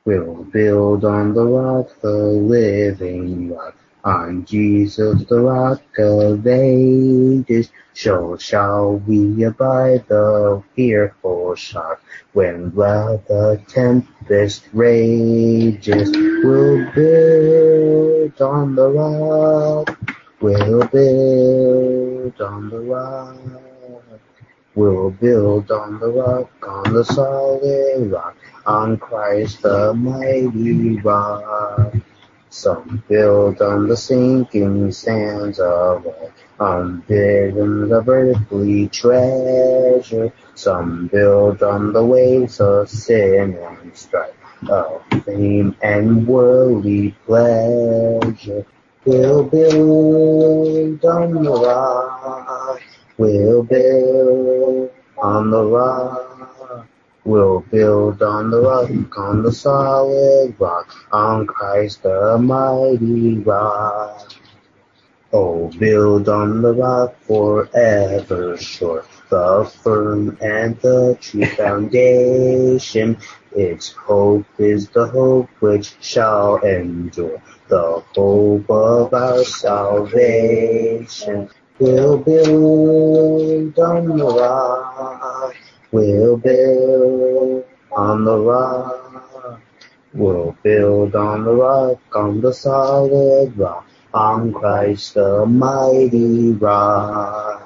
We'll build on the rock, the living rock, on Jesus the rock of ages. So shall we abide the fearful shock, when loud the tempest rages. We'll build on the rock, we'll build on the rock. We'll build on the rock, on the solid rock, on Christ the mighty rock. Some build on the sinking sands of life, on visions of earthly treasure. Some build on the waves of sin and strife, of fame and worldly pleasure. We'll build on the rock, we'll build on the rock. We'll build on the rock, on the solid rock, on Christ the mighty rock. Oh, build on the rock forever sure, the firm and the true foundation. Its hope is the hope which shall endure, the hope of our salvation. We'll build on the rock, we'll build on the rock. We'll build on the rock, on the solid rock, on Christ the mighty rock.